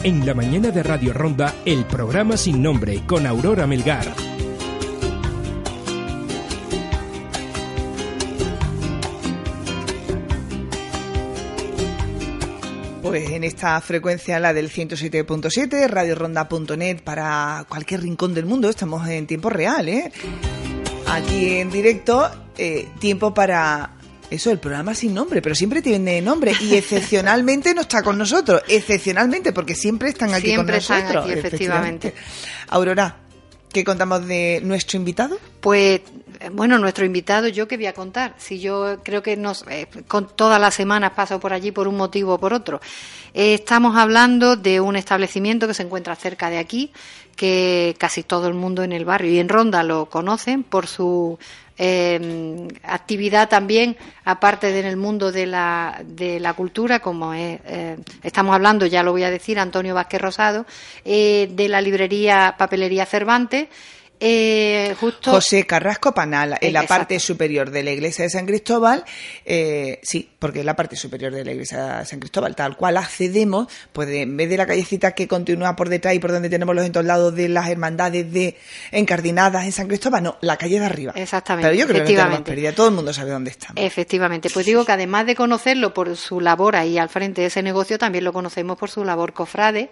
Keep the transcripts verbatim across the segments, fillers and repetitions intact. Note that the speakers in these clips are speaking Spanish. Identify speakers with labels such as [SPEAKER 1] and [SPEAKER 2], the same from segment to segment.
[SPEAKER 1] En la mañana de Radio Ronda, el programa sin nombre con Aurora Melgar.
[SPEAKER 2] Pues en esta frecuencia, la del ciento siete punto siete, radio ronda punto net, para cualquier rincón del mundo. Estamos en tiempo real, ¿eh? Aquí en directo, eh, tiempo para... Eso, el programa sin nombre, pero siempre tiene nombre y excepcionalmente no está con nosotros, excepcionalmente, porque siempre están aquí
[SPEAKER 3] siempre
[SPEAKER 2] con nosotros.
[SPEAKER 3] Siempre están aquí, efectivamente.
[SPEAKER 2] efectivamente. Aurora, ¿qué contamos de nuestro invitado?
[SPEAKER 3] Pues, bueno, nuestro invitado, ¿yo qué voy a contar? Si yo creo que nos, eh, con todas las semanas paso por allí por un motivo o por otro. Eh, estamos hablando de un establecimiento que se encuentra cerca de aquí, que casi todo el mundo en el barrio y en Ronda lo conocen por su eh, actividad también, aparte de en el mundo de la, de la cultura, como es, eh, estamos hablando, ya lo voy a decir, Antonio Vázquez Rosado, eh, de la librería Papelería Cervantes. Eh, justo
[SPEAKER 2] José Carrasco Panal, en la
[SPEAKER 3] Exacto.
[SPEAKER 2] parte superior de la iglesia de San Cristóbal, eh, sí, porque es la parte superior de la iglesia de San Cristóbal, tal cual accedemos, pues de, en vez de la callecita que continúa por detrás y por donde tenemos los entornados de las hermandades de encardinadas en San Cristóbal, no, la calle de arriba.
[SPEAKER 3] Exactamente.
[SPEAKER 2] Pero yo creo que no tenemos pérdida, todo el mundo sabe dónde estamos.
[SPEAKER 3] Efectivamente, pues digo que además de conocerlo por su labor ahí al frente de ese negocio, también lo conocemos por su labor cofrade.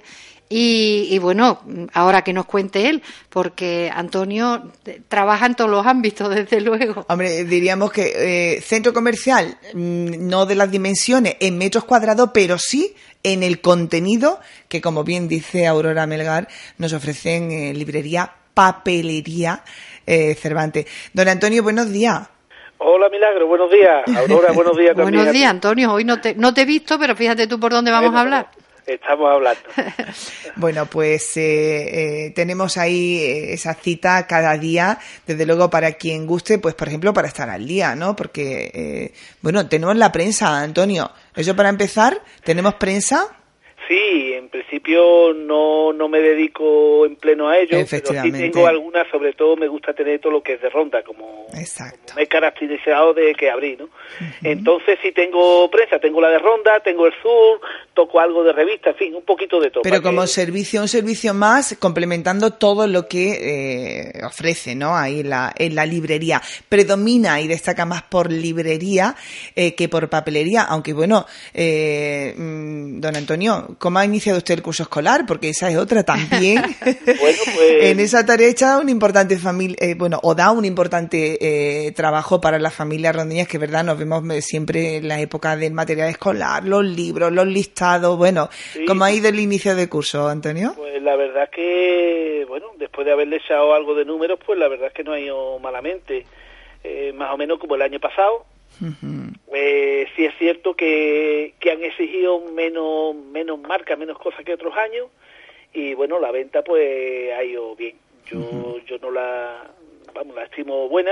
[SPEAKER 3] Y, y bueno, ahora que nos cuente él, porque Antonio trabaja en todos los ámbitos, desde luego.
[SPEAKER 2] Hombre, diríamos que eh, centro comercial, mmm, no de las dimensiones en metros cuadrados, pero sí en el contenido que, como bien dice Aurora Melgar, nos ofrecen eh, librería, papelería eh, Cervantes. Don Antonio, buenos días.
[SPEAKER 4] Hola, Milagro, buenos días. Aurora, buenos días también.
[SPEAKER 3] Buenos días, Antonio. Hoy no te, no te he visto, pero fíjate tú por dónde vamos
[SPEAKER 4] bueno,
[SPEAKER 3] a hablar.
[SPEAKER 4] Estamos hablando.
[SPEAKER 2] Bueno, pues eh, eh, tenemos ahí eh, esa cita cada día, desde luego para quien guste, pues por ejemplo para estar al día, ¿no? Porque, eh, bueno, tenemos la prensa, Antonio. Eso para empezar, ¿tenemos prensa?
[SPEAKER 4] Sí, en principio no, no me dedico en pleno a ello, pero sí tengo algunas, sobre todo me gusta tener todo lo que es de Ronda, como, como me he caracterizado de que abrí, ¿no? Uh-huh. Entonces sí tengo prensa, tengo la de Ronda, tengo el Sur, toco algo de revista, en fin, un poquito de todo.
[SPEAKER 2] Pero como
[SPEAKER 4] que...
[SPEAKER 2] servicio, un servicio más, complementando todo lo que eh, ofrece, ¿no? Ahí la, en la librería. Predomina y destaca más por librería eh, que por papelería, aunque bueno, eh, don Antonio, ¿cómo ha iniciado usted el curso escolar? Porque esa es otra también.
[SPEAKER 4] Bueno, pues...
[SPEAKER 2] En esa tarea echa un importante familia, eh, bueno, o da un importante eh, trabajo para las familias rondeñas, que verdad nos vemos siempre en la época del material escolar, los libros, los listados, bueno, sí. ¿Cómo ha ido el inicio de curso, Antonio?
[SPEAKER 4] Pues la verdad que, bueno, después de haberle echado algo de números, pues la verdad es que no ha ido malamente, eh, más o menos como el año pasado. Uh-huh. Eh, sí es cierto que, que han exigido menos menos marcas, menos cosas que otros años y bueno, la venta pues ha ido bien. Yo uh-huh. yo no la vamos la estimo buena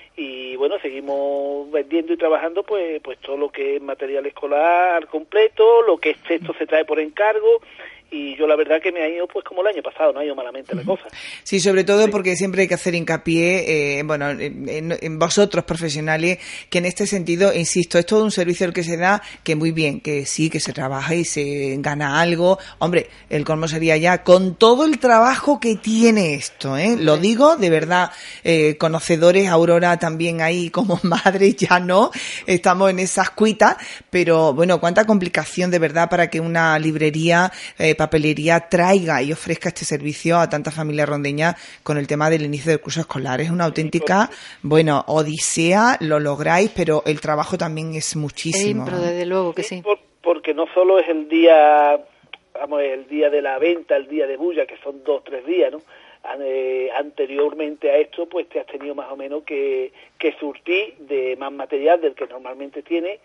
[SPEAKER 4] y bueno, seguimos vendiendo y trabajando pues pues todo lo que es material escolar completo, lo que es texto se trae por encargo. Y yo la verdad que me ha ido pues como el año pasado, no ha ido malamente la cosa.
[SPEAKER 2] Sí, sobre todo sí. Porque siempre hay que hacer hincapié, eh, bueno, en, en vosotros profesionales, que en este sentido, insisto, es todo un servicio el que se da, que muy bien, que sí, que se trabaja y se gana algo. Hombre, el colmo sería ya con todo el trabajo que tiene esto, ¿eh? Lo digo de verdad, eh, conocedores, Aurora también ahí como madre, ya no, estamos en esas cuitas, pero bueno, cuánta complicación de verdad para que una librería, eh, papelería traiga y ofrezca este servicio a tantas familias rondeñas con el tema del inicio del curso escolar. Es una auténtica, bueno, odisea, lo lográis, pero el trabajo también es muchísimo.
[SPEAKER 3] Sí, pero desde luego que sí.
[SPEAKER 4] Por, porque no solo es el día, vamos, el día de la venta, el día de bulla, que son dos, tres días, ¿no? Eh, anteriormente a esto, pues te has tenido más o menos que, que surtir de más material del que normalmente tienes,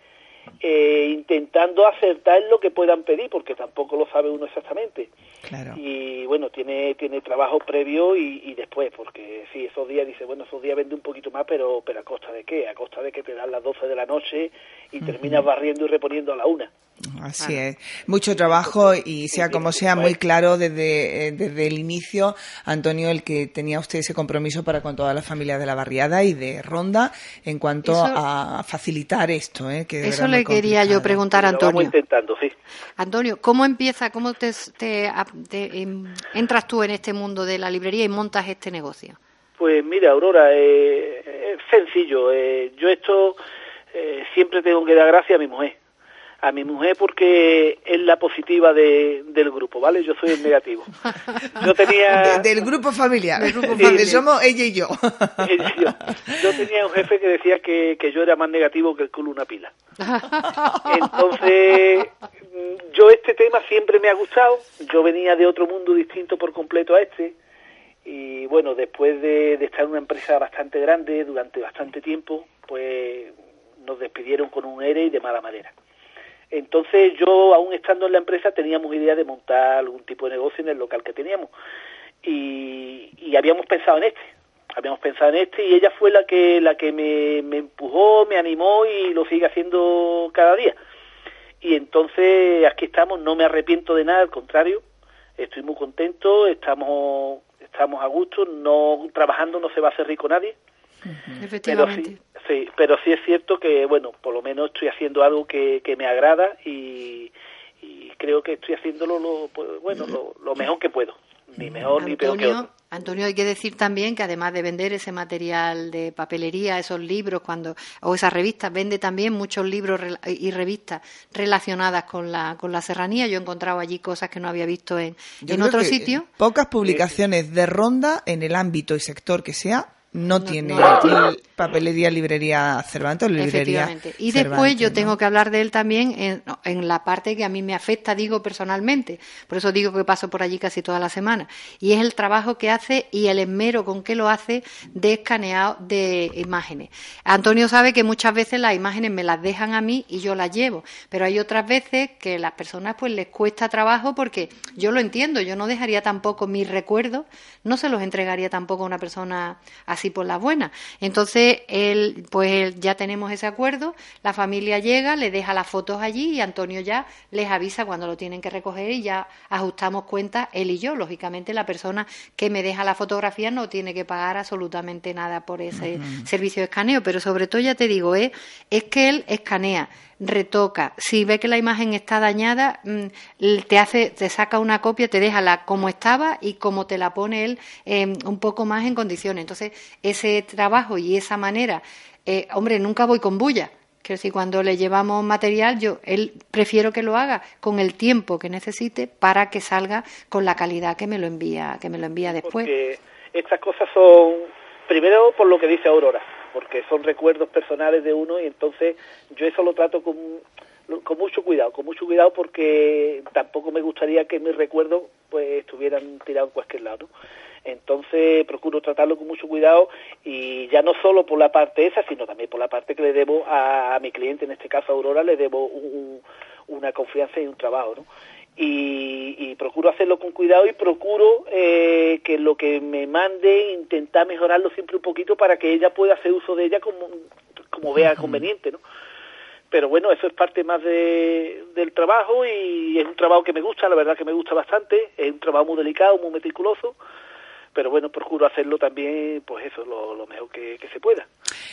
[SPEAKER 4] Eh, intentando acertar lo que puedan pedir, porque tampoco lo sabe uno exactamente.
[SPEAKER 2] Claro.
[SPEAKER 4] Y bueno, tiene tiene trabajo previo y, y después, porque sí, esos días, dice, bueno, esos días vende un poquito más, pero pero ¿a costa de qué? A costa de que te dan las doce de la noche y uh-huh. terminas barriendo y reponiendo a la una.
[SPEAKER 2] Así
[SPEAKER 3] Claro.
[SPEAKER 2] es, mucho trabajo y sea como sea, muy claro desde, eh, desde el inicio, Antonio, el que tenía usted ese compromiso para con todas las familias de la barriada y de Ronda en cuanto
[SPEAKER 3] Eso-
[SPEAKER 2] a facilitar esto. Eh, que de
[SPEAKER 3] Eso
[SPEAKER 2] verdad
[SPEAKER 3] le
[SPEAKER 2] muy
[SPEAKER 3] quería yo
[SPEAKER 2] complicado.
[SPEAKER 3] preguntar a
[SPEAKER 4] Lo vamos
[SPEAKER 3] Antonio.
[SPEAKER 4] intentando, sí.
[SPEAKER 3] Antonio, ¿cómo empieza, cómo te, te- te, em, entras tú en este mundo de la librería y montas este negocio?
[SPEAKER 4] Pues mira, Aurora, eh, es sencillo. Eh, yo esto eh, siempre tengo que dar gracias a mi mujer. A mi mujer porque es la positiva de, del grupo, ¿vale? Yo soy el negativo. Yo tenía...
[SPEAKER 2] De- del grupo familiar,
[SPEAKER 3] Del grupo
[SPEAKER 2] donde
[SPEAKER 3] familiar.
[SPEAKER 2] somos ella y yo.
[SPEAKER 4] yo, yo tenía un jefe que decía que, que yo era más negativo que el culo una pila. Entonces, yo este tema siempre me ha gustado. Yo venía de otro mundo distinto por completo a este. Y bueno, después de, de estar en una empresa bastante grande durante bastante tiempo, pues nos despidieron con un E R E y de mala manera. Entonces yo, aún estando en la empresa, teníamos idea de montar algún tipo de negocio en el local que teníamos. Y, y habíamos pensado en este. Habíamos pensado en este y ella fue la que la que me, me empujó, me animó y lo sigue haciendo cada día. Y entonces aquí estamos, no me arrepiento de nada, al contrario, estoy muy contento, estamos estamos a gusto, no trabajando no se va a hacer rico nadie. Pero
[SPEAKER 3] Efectivamente.
[SPEAKER 4] sí, sí, pero sí es cierto que, bueno, por lo menos estoy haciendo algo que, que me agrada y, y creo que estoy haciéndolo lo, pues, bueno, lo, lo mejor que puedo, ni mejor ni peor que
[SPEAKER 3] Antonio,
[SPEAKER 4] otro.
[SPEAKER 3] Antonio, hay que decir también que además de vender ese material de papelería, esos libros cuando o esas revistas, vende también muchos libros rela- y revistas relacionadas con la con la serranía. Yo he encontrado allí cosas que no había visto en,
[SPEAKER 2] Yo
[SPEAKER 3] en
[SPEAKER 2] creo
[SPEAKER 3] otro
[SPEAKER 2] que
[SPEAKER 3] sitio.
[SPEAKER 2] Pocas publicaciones de Ronda en el ámbito y sector que sea no,
[SPEAKER 3] No,
[SPEAKER 2] tiene
[SPEAKER 3] no.
[SPEAKER 2] el papelería, librería Cervantes o librería
[SPEAKER 3] Efectivamente. Y
[SPEAKER 2] Cervantes,
[SPEAKER 3] después yo
[SPEAKER 2] ¿no?
[SPEAKER 3] tengo que hablar de él también en, en la parte que a mí me afecta, digo personalmente. Por eso digo que paso por allí casi toda la semana. Y es el trabajo que hace y el esmero con que lo hace de escaneado de imágenes. Antonio sabe que muchas veces las imágenes me las dejan a mí y yo las llevo. Pero hay otras veces que a las personas pues les cuesta trabajo porque yo lo entiendo. Yo no dejaría tampoco mis recuerdos, no se los entregaría tampoco a una persona así por las buenas. Entonces, él, pues él, ya tenemos ese acuerdo, la familia llega, le deja las fotos allí y Antonio ya les avisa cuando lo tienen que recoger y ya ajustamos cuentas él y yo. Lógicamente, la persona que me deja la fotografía no tiene que pagar absolutamente nada por ese uh-huh. servicio de escaneo, pero sobre todo, ya te digo, es, es que él escanea, retoca, si ve que la imagen está dañada, te hace, te saca una copia, te deja la como estaba y como te la pone él eh, un poco más en condiciones. Entonces, ese trabajo y esa manera, eh, hombre, nunca voy con bulla. Quiero decir, cuando le llevamos material, yo él prefiero que lo haga con el tiempo que necesite para que salga con la calidad que me lo envía, que me lo envía después.
[SPEAKER 4] Porque estas cosas son, primero por lo que dice Aurora, porque son recuerdos personales de uno y entonces yo eso lo trato con, con mucho cuidado, con mucho cuidado porque tampoco me gustaría que mis recuerdos pues estuvieran tirados en cualquier lado, ¿no? Entonces procuro tratarlo con mucho cuidado y ya no solo por la parte esa, sino también por la parte que le debo a, a mi cliente, en este caso a Aurora, le debo un, una confianza y un trabajo, ¿no? Y, y procuro hacerlo con cuidado y procuro eh, que lo que me mande intentar mejorarlo siempre un poquito para que ella pueda hacer uso de ella como, como vea conveniente, ¿no? Pero bueno, eso es parte más de, del trabajo y es un trabajo que me gusta, la verdad que me gusta bastante, es un trabajo muy delicado, muy meticuloso, pero bueno, procuro hacerlo también, pues eso, lo, lo mejor que, que se pueda.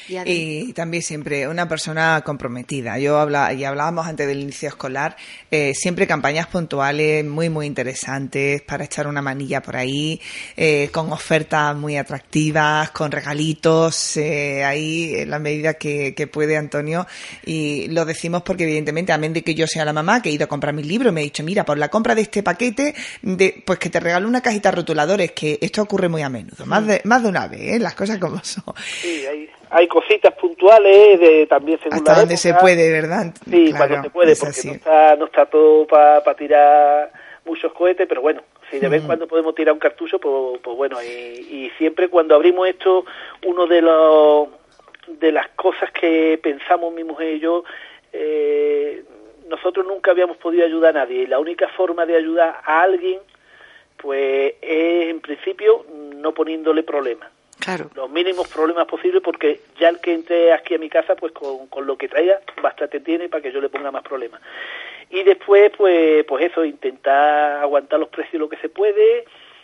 [SPEAKER 2] Y también siempre una persona comprometida. Yo habla, y hablábamos antes del inicio escolar, eh, siempre campañas puntuales muy, muy interesantes para echar una manilla por ahí, eh, con ofertas muy atractivas, con regalitos, eh, ahí en la medida que, que puede Antonio. Y lo decimos porque evidentemente, amén de que yo sea la mamá, que he ido a comprar mis libros, me he dicho, mira, por la compra de este paquete, de, pues que te regalo una cajita de rotuladores, que esto ocurre muy a menudo, más de, más de una vez, ¿eh? Las cosas como son.
[SPEAKER 4] Sí, hay, hay cositas puntuales de también según
[SPEAKER 2] hasta
[SPEAKER 4] la
[SPEAKER 2] donde
[SPEAKER 4] época.
[SPEAKER 2] se puede, ¿verdad?
[SPEAKER 4] Sí,
[SPEAKER 2] claro,
[SPEAKER 4] cuando se puede, porque no está, no está todo para pa tirar muchos cohetes, pero bueno, si de vez en cuando podemos tirar un cartucho, pues, pues bueno, y, y siempre cuando abrimos esto, uno de los de las cosas que pensamos mi mujer y yo, eh, nosotros nunca habíamos podido ayudar a nadie, y la única forma de ayudar a alguien, pues es en principio no poniéndole problemas.
[SPEAKER 3] Claro.
[SPEAKER 4] Los mínimos problemas posibles, porque ya el que entre aquí a mi casa, pues con, con lo que traiga, bastante tiene para que yo le ponga más problemas. y después, pues, pues eso, intentar aguantar los precios lo que se puede.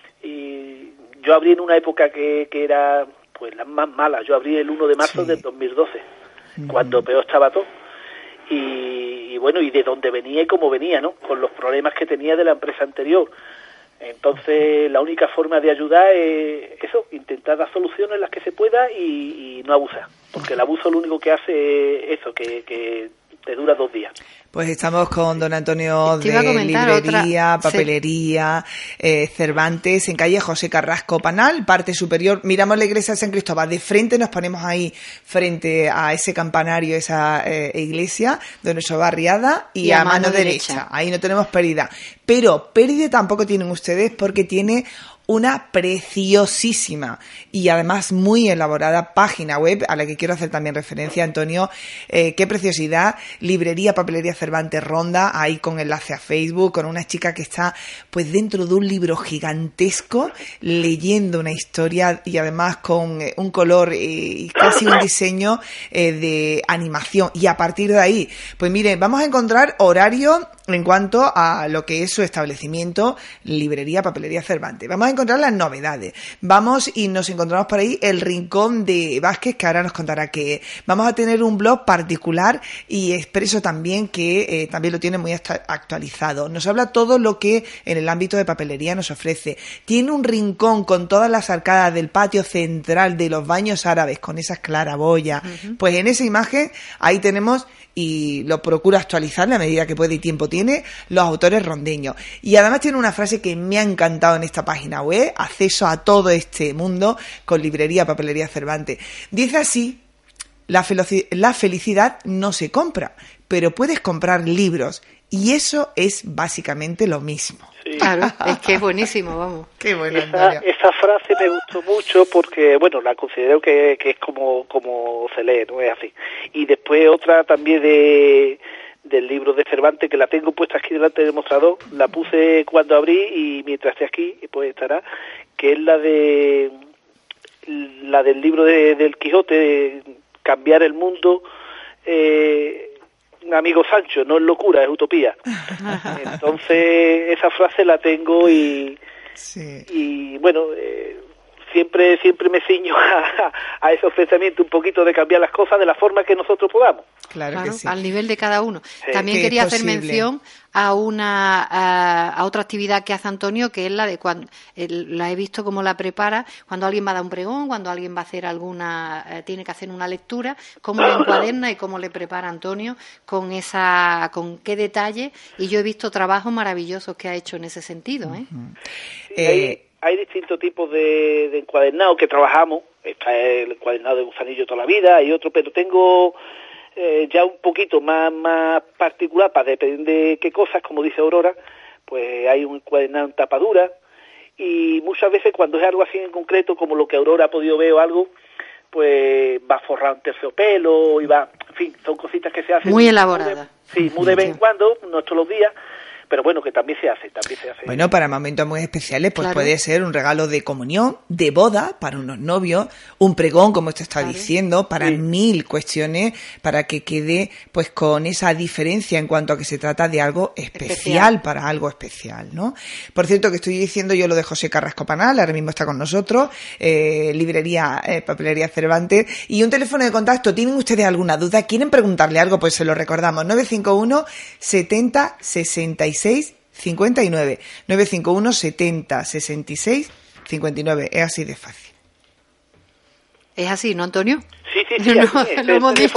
[SPEAKER 4] Y yo abrí en una época que, que era, pues, la más mala. Yo abrí el uno de marzo sí. del dos mil doce, uh-huh. cuando peor estaba todo. Y, y bueno, y de dónde venía y cómo venía, ¿no? Con los problemas que tenía de la empresa anterior. Entonces, la única forma de ayudar es eso, intentar dar soluciones las que se pueda y, y no abusar. Porque el abuso lo único que hace es eso, que, que te dura dos días.
[SPEAKER 2] Pues estamos con don Antonio de Librería, otra... Papelería, sí. eh, Cervantes, en calle José Carrasco Panal, parte superior. Miramos la iglesia de San Cristóbal, de frente nos ponemos ahí, frente a ese campanario, esa eh, iglesia de nuestra barriada, y, y a, a mano, mano derecha. derecha. Ahí no tenemos pérdida. Pero pérdida tampoco tienen ustedes, porque tiene una preciosísima y además muy elaborada página web a la que quiero hacer también referencia, Antonio. Eh, qué preciosidad, Librería Papelería Cervantes Ronda, ahí con enlace a Facebook, con una chica que está pues dentro de un libro gigantesco leyendo una historia y además con eh, un color eh, y casi un diseño eh, de animación, y a partir de ahí, pues mire, vamos a encontrar horario en cuanto a lo que es su establecimiento, Librería Papelería Cervantes. Vamos a encontrar las novedades. Vamos y nos encontramos por ahí el rincón de Vázquez, que ahora nos contará que vamos a tener un blog particular y expreso también que eh, también lo tiene muy actualizado. Nos habla todo lo que en el ámbito de papelería nos ofrece. Tiene un rincón con todas las arcadas del patio central de los baños árabes con esas claraboyas. Uh-huh. Pues en esa imagen ahí tenemos, y lo procuro actualizar a medida que puede y tiempo tiene, los autores rondeños. Y además tiene una frase que me ha encantado en esta página web, acceso a todo este mundo con Librería Papelería Cervantes. Dice así: la, felici- la felicidad no se compra, pero puedes comprar libros, y eso es básicamente lo mismo.
[SPEAKER 3] Sí. Claro, es que es buenísimo, vamos.
[SPEAKER 2] Qué bueno,
[SPEAKER 4] esa, esa frase me gustó mucho porque, bueno, la considero que, que es como, como se lee, no es así. Y después otra también de del libro de Cervantes, que la tengo puesta aquí delante del mostrador, la puse cuando abrí y mientras esté aquí, pues estará, que es la de la del libro de, del Quijote, de Cambiar el mundo, eh, amigo Sancho, no es locura, es utopía. Entonces esa frase la tengo y sí. y bueno, eh, siempre siempre me ciño a, a esos pensamientos un poquito de cambiar las cosas de la forma que nosotros podamos.
[SPEAKER 2] Claro,
[SPEAKER 3] claro,
[SPEAKER 2] que sí.
[SPEAKER 3] Al nivel de cada uno.
[SPEAKER 2] Sí,
[SPEAKER 3] También quería hacer mención a una a, a otra actividad que hace Antonio, que es la de cuando el, la he visto cómo la prepara cuando alguien va a dar un pregón, cuando alguien va a hacer alguna eh, tiene que hacer una lectura, cómo le encuaderna y cómo le prepara Antonio con esa con qué detalle, y yo he visto trabajos maravillosos que ha hecho en ese sentido, ¿eh?
[SPEAKER 2] Uh-huh.
[SPEAKER 4] Sí, hay, hay distintos tipos de, de encuadernado que trabajamos. Está el encuadernado de Gusanillo toda la vida, hay otro, pero tengo Eh, ya un poquito más más particular, para depender de qué cosas, como dice Aurora, pues hay un encuadernado en tapadura, y muchas veces cuando es algo así en concreto, como lo que Aurora ha podido ver o algo, pues va forrado en terciopelo y va, en fin, son cositas que se hacen
[SPEAKER 3] muy elaboradas.
[SPEAKER 4] Sí, muy de vez en cuando, no todos los días, pero bueno, que también se hace, también se hace.
[SPEAKER 2] Bueno, para momentos muy especiales, pues claro, puede ser un regalo de comunión, de boda, para unos novios, un pregón, como usted está claro. diciendo, para sí. mil cuestiones, para que quede pues con esa diferencia en cuanto a que se trata de algo especial, especial. para algo especial, ¿no? Por cierto, que estoy diciendo yo lo de José Carrasco Panal, ahora mismo está con nosotros, eh, Librería eh, Papelería Cervantes, y un teléfono de contacto. ¿Tienen ustedes alguna duda? ¿Quieren preguntarle algo? Pues se lo recordamos, nueve cinco uno setenta sesenta y seis cincuenta y nueve, nueve cinco uno setenta sesenta y seis cincuenta y nueve. Es así de fácil.
[SPEAKER 3] ¿Es así, no, Antonio?
[SPEAKER 4] Sí, sí, sí.
[SPEAKER 3] No,
[SPEAKER 4] así es,
[SPEAKER 3] lo hemos dicho.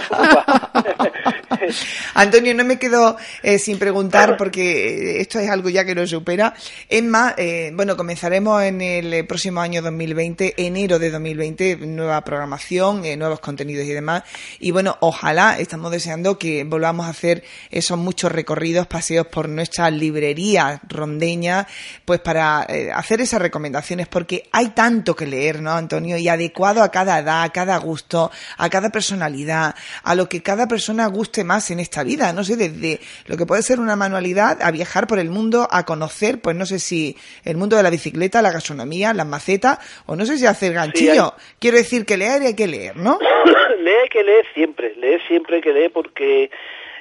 [SPEAKER 2] Antonio, no me quedo eh, sin preguntar, porque esto es algo ya que nos supera. Es más, eh, bueno, comenzaremos en el próximo año dos mil veinte, enero de dos mil veinte, nueva programación, eh, nuevos contenidos y demás. Y bueno, ojalá, estamos deseando que volvamos a hacer esos muchos recorridos, paseos por nuestra librería rondeña, pues para eh, hacer esas recomendaciones, porque hay tanto que leer, ¿no, Antonio? Y adecuado a cada edad, a cada gusto, a cada personalidad, a lo que cada persona guste más en esta vida, no sé, desde lo que puede ser una manualidad a viajar por el mundo, a conocer, pues no sé si el mundo de la bicicleta, la gastronomía, las macetas, o no sé si hacer ganchillo. Sí, hay... Quiero decir que leer y hay que leer, ¿no?
[SPEAKER 4] Leer hay que leer siempre, leer siempre hay que leer, porque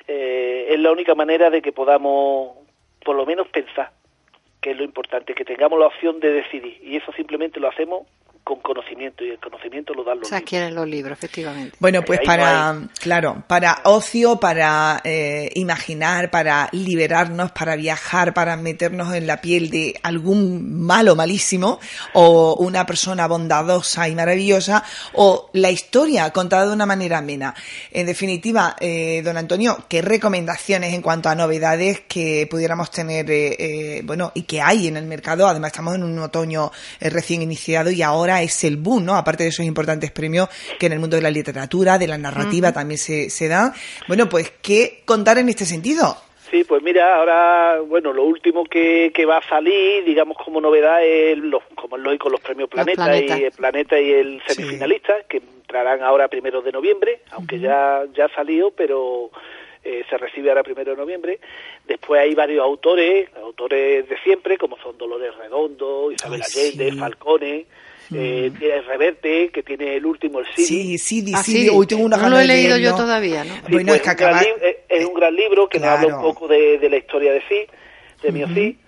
[SPEAKER 4] eh, es la única manera de que podamos, por lo menos, pensar, que es lo importante, que tengamos la opción de decidir, y eso simplemente lo hacemos con conocimiento, y el conocimiento lo dan los
[SPEAKER 3] libros. Se adquieren los libros, efectivamente.
[SPEAKER 2] Bueno, pues para, no claro, para ocio, para eh, imaginar, para liberarnos, para viajar, para meternos en la piel de algún malo malísimo, o una persona bondadosa y maravillosa, o la historia contada de una manera amena. En definitiva, eh, don Antonio, ¿qué recomendaciones en cuanto a novedades que pudiéramos tener, eh, eh, bueno, y que hay en el mercado? Además, estamos en un otoño eh, recién iniciado y ahora es el boom, ¿no? Aparte de esos importantes premios que en el mundo de la literatura, de la narrativa, uh-huh. también se, se dan. Bueno, pues, ¿qué contar en este sentido?
[SPEAKER 4] Sí, pues mira, ahora, bueno, lo último que, que va a salir, digamos, como novedad, es los, como es lógico, los premios Planeta, los y el Planeta y el semifinalista, sí. que entrarán ahora primero de noviembre, aunque uh-huh. ya, ya ha salido, pero... Eh, se recibe ahora primero de noviembre. Después hay varios autores, autores de siempre, como son Dolores Redondo, Isabel Ay, Allende, sí. Falcone, mm. eh, tiene Reverte, que tiene el último, el Sidi.
[SPEAKER 2] Sí, Sidi, ah, Sidi. Hoy tengo una
[SPEAKER 3] no lo he leído yo todavía, ¿no?
[SPEAKER 4] Sí, bueno, pues es, que un acaba... li- es, es un gran libro que claro. nos habla un poco de, de la historia de sí, de Mío uh-huh. sí.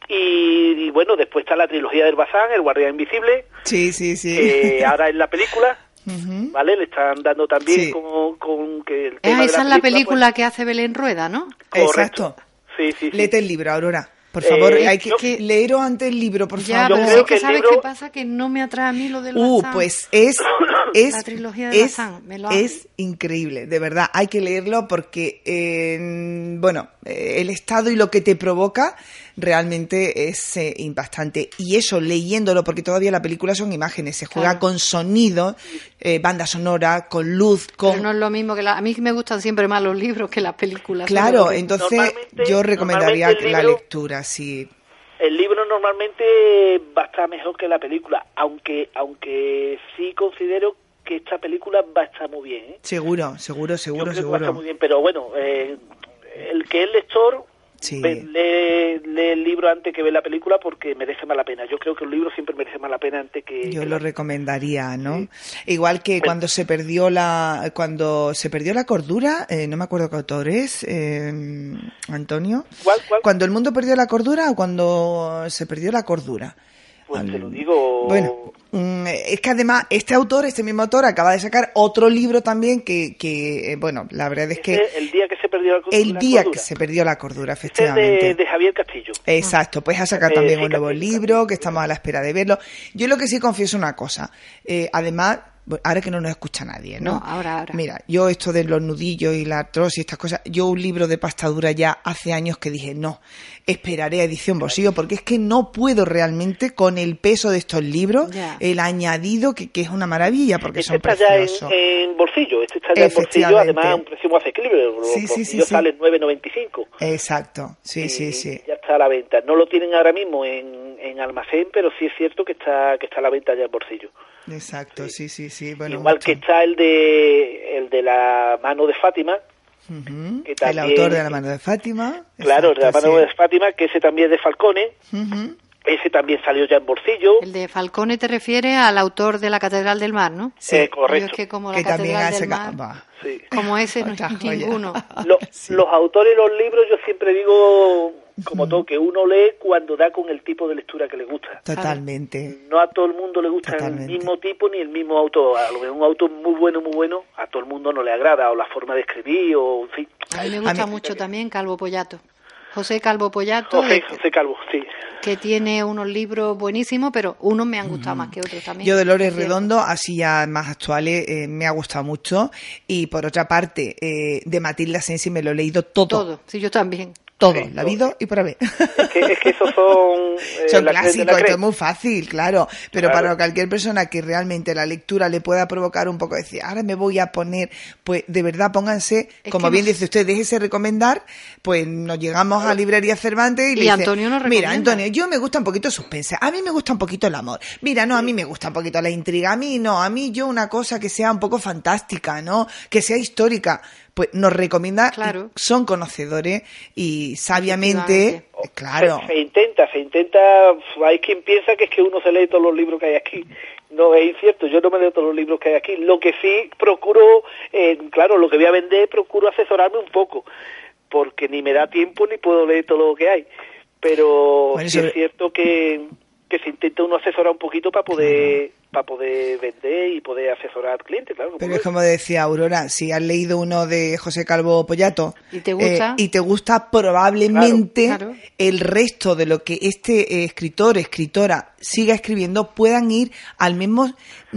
[SPEAKER 4] Y, y bueno, después está la trilogía del Bazán, El Guardián Invisible.
[SPEAKER 2] Sí, sí, sí.
[SPEAKER 4] Que ahora es la película. Uh-huh. ¿Vale? Le están dando también sí. con, con que el tema
[SPEAKER 3] ah, esa
[SPEAKER 4] de la
[SPEAKER 3] es la
[SPEAKER 4] película,
[SPEAKER 3] película
[SPEAKER 4] pues...
[SPEAKER 3] que hace Belén Rueda, ¿no?
[SPEAKER 2] Exacto.
[SPEAKER 4] Sí, sí, sí.
[SPEAKER 2] Léete el libro, Aurora. Por favor,
[SPEAKER 4] eh,
[SPEAKER 2] hay que,
[SPEAKER 4] yo,
[SPEAKER 2] que leeros antes el libro, por
[SPEAKER 3] ya,
[SPEAKER 2] favor.
[SPEAKER 3] Pero es que, que ¿sabes libro... qué pasa? Que no me atrae a mí lo del
[SPEAKER 2] Uh,
[SPEAKER 3] Bazán.
[SPEAKER 2] pues es... es
[SPEAKER 3] la trilogía de
[SPEAKER 2] es,
[SPEAKER 3] Bazán. Me lo
[SPEAKER 2] es increíble, de verdad. Hay que leerlo porque, eh, bueno, eh, el estado y lo que te provoca realmente es eh, impactante. Y eso, leyéndolo, porque todavía la película son imágenes, se juega
[SPEAKER 3] claro.
[SPEAKER 2] con sonido, eh, banda sonora, con luz, con...
[SPEAKER 3] Pero no es lo mismo que la... A mí me gustan siempre más los libros que las películas.
[SPEAKER 2] Claro, entonces yo recomendaría libro, la lectura, sí.
[SPEAKER 4] El libro normalmente va a estar mejor que la película, aunque aunque sí considero que esta película va a estar muy bien, ¿eh?
[SPEAKER 2] Seguro, seguro, seguro,
[SPEAKER 4] yo creo
[SPEAKER 2] seguro.
[SPEAKER 4] Que va a estar muy bien, pero bueno, eh, el que es lector...
[SPEAKER 2] Sí.
[SPEAKER 4] Lee, lee el libro antes que ver la película porque merece más la pena. Yo creo que un libro siempre merece más la pena antes que...
[SPEAKER 2] Yo
[SPEAKER 4] que
[SPEAKER 2] lo
[SPEAKER 4] la...
[SPEAKER 2] recomendaría, ¿no?
[SPEAKER 4] Sí.
[SPEAKER 2] Igual que
[SPEAKER 4] bueno.
[SPEAKER 2] cuando se perdió la cuando se perdió la cordura, eh, no me acuerdo qué autor es, eh, Antonio.
[SPEAKER 4] ¿Cuál, cuál?
[SPEAKER 2] ¿Cuando el mundo perdió la cordura o cuando se perdió la cordura?
[SPEAKER 4] Pues Al... te lo digo...
[SPEAKER 2] Bueno, es que además este autor, este mismo autor, acaba de sacar otro libro también que, que eh, bueno, la verdad es que...
[SPEAKER 4] El día que se perdió la,
[SPEAKER 2] el
[SPEAKER 4] la
[SPEAKER 2] día
[SPEAKER 4] cordura.
[SPEAKER 2] que se perdió la cordura, efectivamente.
[SPEAKER 4] De, de Javier Castillo.
[SPEAKER 2] Exacto, pues ha sacado
[SPEAKER 4] eh,
[SPEAKER 2] también
[SPEAKER 4] sí,
[SPEAKER 2] un nuevo
[SPEAKER 4] Castillo,
[SPEAKER 2] libro,
[SPEAKER 4] Castillo.
[SPEAKER 2] que estamos a la espera de verlo. Yo lo que sí confieso una cosa, eh, además... Ahora que no nos escucha nadie, ¿no?
[SPEAKER 3] No, ahora, ahora.
[SPEAKER 2] Mira, yo esto de los nudillos y la artrosis y estas cosas, yo un libro de pastadura ya hace años que dije, no, esperaré a edición bolsillo, porque es que no puedo realmente con el peso de estos libros,
[SPEAKER 3] ya.
[SPEAKER 2] el añadido, que, que es una maravilla, porque
[SPEAKER 4] este
[SPEAKER 2] son
[SPEAKER 4] está
[SPEAKER 2] preciosos.
[SPEAKER 4] Ya en, en bolsillo, este está ya en bolsillo, además a un precio muy asequible, los
[SPEAKER 2] sí, sí,
[SPEAKER 4] bolsillos
[SPEAKER 2] sí, sí.
[SPEAKER 4] salen nueve noventa y cinco.
[SPEAKER 2] Exacto, sí, y sí, sí.
[SPEAKER 4] Ya está a la venta. No lo tienen ahora mismo en, en almacén, pero sí es cierto que está que está a la venta ya en bolsillo.
[SPEAKER 2] Exacto, sí, sí, sí. sí. Bueno,
[SPEAKER 4] igual
[SPEAKER 2] mucho.
[SPEAKER 4] que está el de el de la mano de Fátima,
[SPEAKER 2] uh-huh.
[SPEAKER 4] que también,
[SPEAKER 2] el autor de la mano de Fátima.
[SPEAKER 4] Claro,
[SPEAKER 2] exacto,
[SPEAKER 4] de la mano
[SPEAKER 2] sí.
[SPEAKER 4] de Fátima, que ese también es de Falcone.
[SPEAKER 2] Uh-huh.
[SPEAKER 4] Ese también salió ya en bolsillo.
[SPEAKER 3] El de Falcone te refiere al autor de la Catedral del Mar, ¿no?
[SPEAKER 4] Sí, eh, correcto.
[SPEAKER 3] Es que como la
[SPEAKER 2] que
[SPEAKER 3] Catedral del
[SPEAKER 2] saca...
[SPEAKER 3] Mar,
[SPEAKER 4] sí.
[SPEAKER 3] como ese no es ninguno.
[SPEAKER 4] Lo,
[SPEAKER 2] sí.
[SPEAKER 4] Los autores y los libros, yo siempre digo, como uh-huh. todo, que uno lee cuando da con el tipo de lectura que le gusta.
[SPEAKER 2] Totalmente.
[SPEAKER 4] No a todo el mundo le gusta
[SPEAKER 2] Totalmente.
[SPEAKER 4] el mismo tipo ni el mismo autor. A lo mejor un autor muy bueno, muy bueno, a todo el mundo no le agrada, o la forma de escribir, o en fin.
[SPEAKER 3] A mí me gusta mí... mucho también Calvo Pollato. José Calvo Pollato.
[SPEAKER 4] José, José Calvo, sí.
[SPEAKER 3] Que tiene unos libros buenísimos, pero unos me han gustado uh-huh. más que otros también.
[SPEAKER 2] Yo, Dolores Redondo, así ya más actuales, eh, me ha gustado mucho. Y por otra parte, eh, de Matilde Asensi me lo he leído todo.
[SPEAKER 3] Todo, sí, yo también.
[SPEAKER 2] Todo,
[SPEAKER 4] sí,
[SPEAKER 2] la vida y por haber.
[SPEAKER 4] Es que, es que esos son... Eh,
[SPEAKER 2] son
[SPEAKER 4] la
[SPEAKER 2] clásicos, esto es muy fácil, claro. Pero
[SPEAKER 4] claro.
[SPEAKER 2] para cualquier persona que realmente la lectura le pueda provocar un poco, decir, ahora me voy a poner, pues de verdad pónganse, es como bien nos... dice usted, déjese recomendar, pues nos llegamos claro. a Librería Cervantes y,
[SPEAKER 3] y
[SPEAKER 2] le dice,
[SPEAKER 3] Antonio nos recomienda.
[SPEAKER 2] Mira, Antonio, yo me gusta un poquito suspense, a mí me gusta un poquito el amor. Mira, no, a mí me gusta un poquito la intriga, a mí no, a mí yo una cosa que sea un poco fantástica, ¿no? Que sea histórica. Pues nos recomienda,
[SPEAKER 3] claro.
[SPEAKER 2] son conocedores y sabiamente Claro.
[SPEAKER 4] Se, se intenta, se intenta, hay quien piensa que es que uno se lee todos los libros que hay aquí. No, es incierto, yo no me leo todos los libros que hay aquí. Lo que sí procuro, eh, claro, lo que voy a vender, procuro asesorarme un poco, porque ni me da tiempo ni puedo leer todo lo que hay. Pero bueno, sí sobre... es cierto que, que se intenta uno asesorar un poquito para poder... Claro. para poder vender y poder asesorar al cliente, claro.
[SPEAKER 2] Pero es como decía Aurora, si has leído uno de José Calvo Pollato
[SPEAKER 3] y te gusta,
[SPEAKER 2] eh, y te gusta probablemente
[SPEAKER 3] claro, claro.
[SPEAKER 2] el resto de lo que este eh, escritor, escritora siga escribiendo puedan ir al mismo,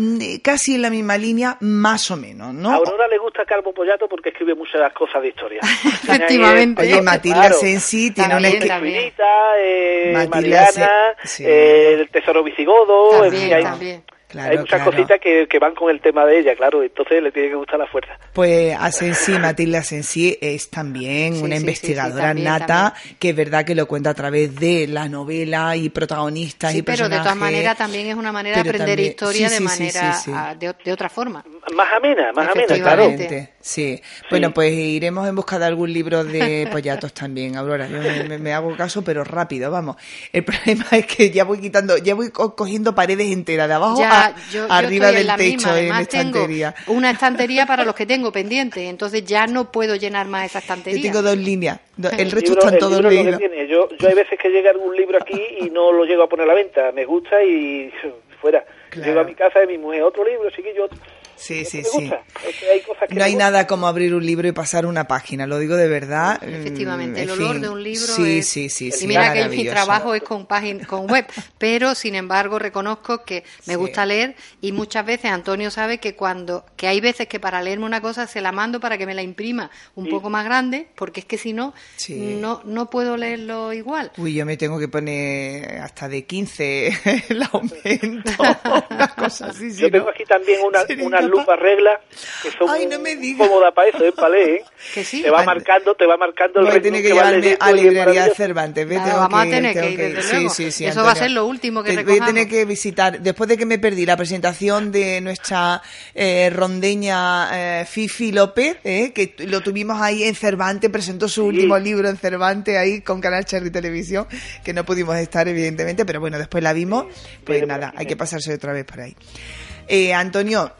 [SPEAKER 2] casi en la misma línea, más o menos, ¿no?
[SPEAKER 4] A Aurora le gusta Calvo Pollato porque escribe muchas cosas de historia.
[SPEAKER 3] Efectivamente.
[SPEAKER 2] Oye, Matilda claro. Sensi tiene una
[SPEAKER 4] escritura, eh, Mariana, sí. eh, el Tesoro Visigodo,
[SPEAKER 3] también,
[SPEAKER 4] en fin, hay,
[SPEAKER 3] también.
[SPEAKER 4] Claro, hay muchas
[SPEAKER 2] claro.
[SPEAKER 4] cositas que, que van con el tema de ella, claro, entonces le tiene que gustar la fuerza.
[SPEAKER 2] Pues Asensi, Matilde Asensi es también sí, una sí, investigadora sí, sí, también, nata, también. Que es verdad que lo cuenta a través de la novela y protagonistas
[SPEAKER 3] sí,
[SPEAKER 2] y personajes.
[SPEAKER 3] Pero de todas maneras también es una manera de aprender también, historia sí, sí, de manera, sí, sí, sí. A, de, de otra forma.
[SPEAKER 4] Más amena, más amena, claro.
[SPEAKER 2] Sí. sí, bueno, pues iremos en busca de algún libro de Pollatos también, Aurora. Yo me, me hago caso, pero rápido, vamos. El problema es que ya voy quitando, ya voy cogiendo paredes enteras de abajo
[SPEAKER 3] ya,
[SPEAKER 2] a,
[SPEAKER 3] yo,
[SPEAKER 2] arriba
[SPEAKER 3] yo
[SPEAKER 2] del
[SPEAKER 3] en
[SPEAKER 2] techo
[SPEAKER 3] misma.
[SPEAKER 2] en estantería.
[SPEAKER 3] Tengo una estantería para los que tengo pendientes, entonces ya no puedo llenar más esa estantería.
[SPEAKER 2] Yo tengo dos líneas, el resto
[SPEAKER 4] el libro,
[SPEAKER 2] están todos leídos.
[SPEAKER 4] Yo, yo hay veces que llega algún libro aquí y no lo llego a poner a la venta, me gusta y fuera. Claro. Llego a mi casa de mi mujer, otro libro, chiquillo, otro.
[SPEAKER 2] Sí, sí,
[SPEAKER 4] sí.
[SPEAKER 2] Es que hay cosas que no hay gusta. Nada como abrir un libro y pasar una página, lo digo de verdad.
[SPEAKER 3] Efectivamente,
[SPEAKER 2] el
[SPEAKER 3] olor
[SPEAKER 2] fin.
[SPEAKER 3] de un libro
[SPEAKER 2] sí,
[SPEAKER 3] es...
[SPEAKER 2] Sí, sí, sí.
[SPEAKER 3] Y mira que mi trabajo es con página, con web, pero sin embargo reconozco que me sí. gusta leer y muchas veces Antonio sabe que cuando que hay veces que para leerme una cosa se la mando para que me la imprima un sí. poco más grande, porque es que si no, sí. no no puedo leerlo igual.
[SPEAKER 2] Uy, yo me tengo que poner hasta de quince el aumento, una cosa así.
[SPEAKER 4] Yo si tengo no, aquí también una, una lupa regla que son
[SPEAKER 2] Ay, no me
[SPEAKER 4] cómodas para eso, ¿eh? Para leer, ¿eh?
[SPEAKER 3] Que sí.
[SPEAKER 4] Te va marcando, te va marcando el
[SPEAKER 2] ritmo tiene que, que llevarme a librería Cervantes.
[SPEAKER 3] Claro, tengo vamos que, a tener que ir, desde
[SPEAKER 2] que...
[SPEAKER 3] luego.
[SPEAKER 2] Sí, sí, sí,
[SPEAKER 3] eso
[SPEAKER 2] Antonio,
[SPEAKER 3] va a ser lo último que
[SPEAKER 2] te
[SPEAKER 3] recojamos.
[SPEAKER 2] Voy a tener que visitar, después de que me perdí la presentación de nuestra eh, rondeña eh, Fifi López, eh, que lo tuvimos ahí en Cervantes, presentó su sí. último libro en Cervantes ahí con Canal Cherry Televisión, que no pudimos estar evidentemente, pero bueno, después la vimos, pues sí, nada, hay que pasarse otra vez por ahí. Eh, Antonio,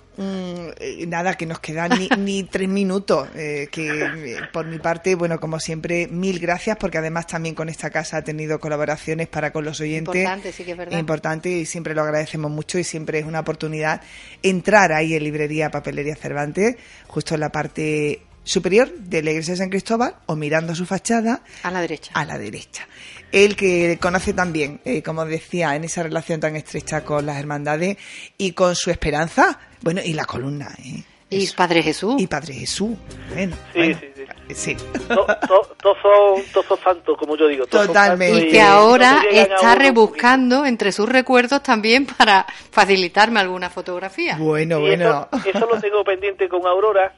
[SPEAKER 2] Mm, nada, que nos quedan ni, ni tres minutos, eh, que eh, por mi parte, bueno, como siempre, mil gracias, porque además también con esta casa ha tenido colaboraciones para con los oyentes.
[SPEAKER 3] Importante, sí que es verdad.
[SPEAKER 2] Importante, y siempre lo agradecemos mucho, y siempre es una oportunidad entrar ahí en Librería Papelería Cervantes, justo en la parte superior de la iglesia de San Cristóbal, o mirando su fachada
[SPEAKER 3] a la derecha.
[SPEAKER 2] A la derecha. Él que conoce también, eh, como decía, en esa relación tan estrecha con las hermandades y con su esperanza, bueno, y la columna, ¿eh?
[SPEAKER 3] Y Eso. Padre Jesús.
[SPEAKER 2] Y Padre Jesús. Bueno,
[SPEAKER 4] sí,
[SPEAKER 2] bueno,
[SPEAKER 4] sí, sí.
[SPEAKER 2] sí.
[SPEAKER 4] Todos to, to son, to son santos, como yo digo.
[SPEAKER 2] Totalmente.
[SPEAKER 3] Y que ahora está rebuscando entre sus recuerdos también para facilitarme alguna fotografía.
[SPEAKER 2] Bueno,
[SPEAKER 4] y
[SPEAKER 2] bueno.
[SPEAKER 4] Eso, eso lo tengo pendiente con Aurora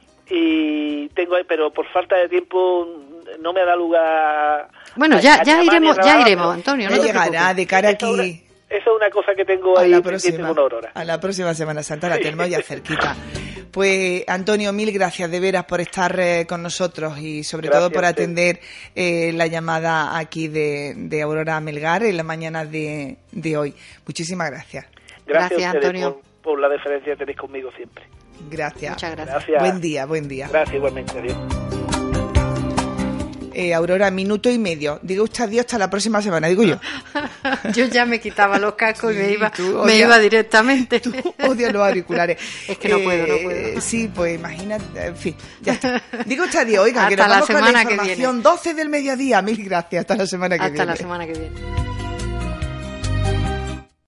[SPEAKER 4] y tengo ahí, pero por falta de tiempo no me da lugar.
[SPEAKER 3] Bueno, ya, ya iremos, ya iremos, Antonio. No
[SPEAKER 2] te llegará de cara aquí.
[SPEAKER 4] Eso, eso es una cosa que tengo ahí pendiente con Aurora.
[SPEAKER 2] A la próxima Semana Santa la tenemos ya cerquita. Pues, Antonio, mil gracias de veras por estar eh, con nosotros y sobre gracias todo por atender eh, la llamada aquí de, de Aurora Melgar en la mañana de, de hoy. Muchísimas gracias.
[SPEAKER 4] Gracias,
[SPEAKER 3] gracias Antonio.
[SPEAKER 4] Por, por la deferencia que tenéis conmigo siempre.
[SPEAKER 2] Gracias.
[SPEAKER 3] Muchas gracias.
[SPEAKER 4] gracias.
[SPEAKER 2] Buen día, buen día.
[SPEAKER 4] Gracias, igualmente. Adiós.
[SPEAKER 2] Eh, Aurora, minuto y medio. Diga usted adiós hasta la próxima semana, digo yo.
[SPEAKER 3] Yo ya me quitaba los cascos sí, y me iba,
[SPEAKER 2] odia,
[SPEAKER 3] me iba directamente.
[SPEAKER 2] Tú odias los auriculares.
[SPEAKER 3] Es que no
[SPEAKER 2] eh,
[SPEAKER 3] puedo, no puedo.
[SPEAKER 2] Sí, pues imagínate, en fin, ya está. Digo usted adiós, oiga,
[SPEAKER 3] hasta
[SPEAKER 2] que nos
[SPEAKER 3] la
[SPEAKER 2] vamos
[SPEAKER 3] semana
[SPEAKER 2] con la
[SPEAKER 3] que
[SPEAKER 2] información
[SPEAKER 3] viene.
[SPEAKER 2] doce del mediodía. Mil gracias, hasta la semana que
[SPEAKER 3] hasta
[SPEAKER 2] viene.
[SPEAKER 3] Hasta la semana que viene.